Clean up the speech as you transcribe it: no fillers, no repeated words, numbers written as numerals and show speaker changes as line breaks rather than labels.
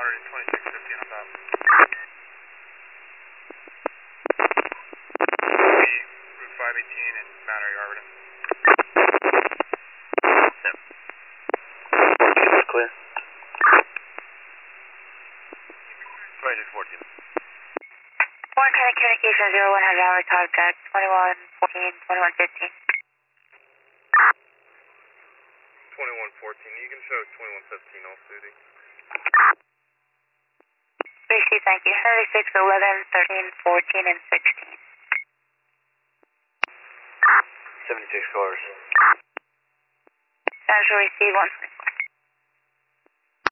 Water 2650 on top. Route 518 and Mount Airy Arlington.
Yep. It's clear. 2614.
One kind of communication 0100 hour contact 2114, 2115.
2114, you can show 2115 off duty.
Receive, thank you. 36, 11, 13, 14, and 16.
76 cars.
Central receive 1.